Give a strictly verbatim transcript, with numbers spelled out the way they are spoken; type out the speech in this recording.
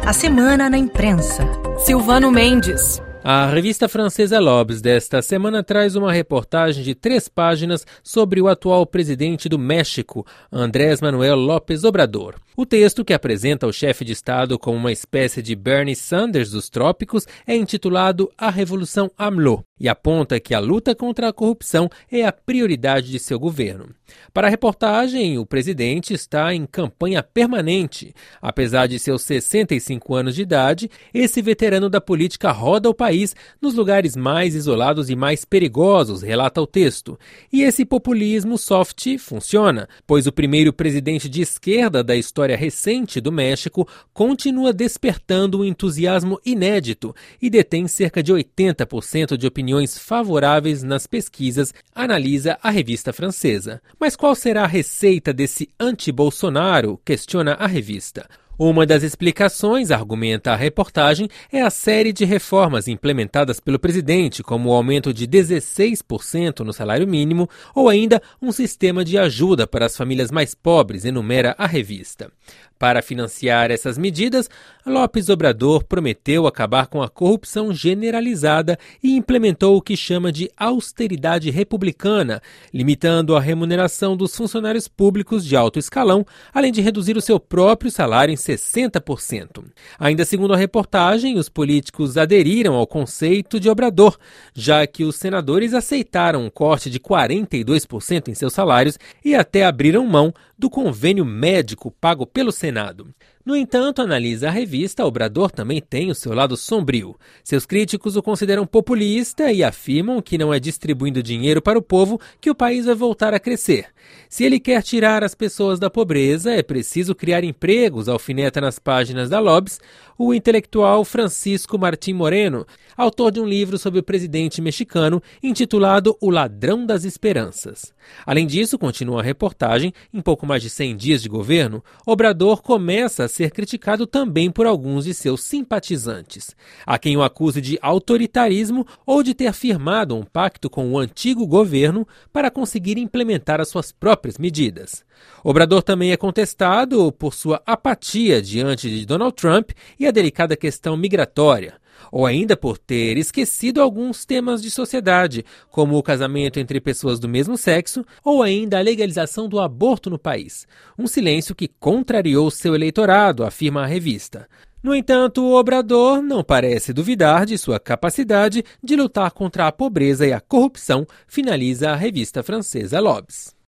A semana na imprensa. Silvano Mendes. A revista francesa L'Obs desta semana traz uma reportagem de três páginas sobre o atual presidente do México, Andrés Manuel López Obrador. O texto, que apresenta o chefe de Estado como uma espécie de Bernie Sanders dos trópicos, é intitulado A Revolução AMLO e aponta que a luta contra a corrupção é a prioridade de seu governo. Para a reportagem, o presidente está em campanha permanente. Apesar de seus sessenta e cinco anos de idade, esse veterano da política roda o país nos lugares mais isolados e mais perigosos, relata o texto. E esse populismo soft funciona, pois o primeiro presidente de esquerda da história recente do México continua despertando um entusiasmo inédito e detém cerca de oitenta por cento de opiniões favoráveis nas pesquisas, analisa a revista francesa. Mas qual será a receita desse anti-Bolsonaro? Questiona a revista. Uma das explicações, argumenta a reportagem, é a série de reformas implementadas pelo presidente, como o aumento de dezesseis por cento no salário mínimo ou ainda um sistema de ajuda para as famílias mais pobres, enumera a revista. Para financiar essas medidas, López Obrador prometeu acabar com a corrupção generalizada e implementou o que chama de austeridade republicana, limitando a remuneração dos funcionários públicos de alto escalão, além de reduzir o seu próprio salário em sessenta por cento. Ainda segundo a reportagem, os políticos aderiram ao conceito de Obrador, já que os senadores aceitaram um corte de quarenta e dois por cento em seus salários e até abriram mão do convênio médico pago pelo Senado. No entanto, analisa a revista, Obrador também tem o seu lado sombrio. Seus críticos o consideram populista e afirmam que não é distribuindo dinheiro para o povo que o país vai voltar a crescer. Se ele quer tirar as pessoas da pobreza, é preciso criar empregos, alfineta nas páginas da L'Obs o intelectual Francisco Martín Moreno, autor de um livro sobre o presidente mexicano intitulado O Ladrão das Esperanças. Além disso, continua a reportagem, em pouco mais de cem dias de governo, Obrador começa a ser criticado também por alguns de seus simpatizantes. Há quem o acuse de autoritarismo ou de ter firmado um pacto com o antigo governo para conseguir implementar as suas próprias medidas. Obrador também é contestado por sua apatia diante de Donald Trump e a delicada questão migratória, ou ainda por ter esquecido alguns temas de sociedade, como o casamento entre pessoas do mesmo sexo ou ainda a legalização do aborto no país. Um silêncio que contrariou seu eleitorado, afirma a revista. No entanto, o Obrador não parece duvidar de sua capacidade de lutar contra a pobreza e a corrupção, finaliza a revista francesa L'Obs.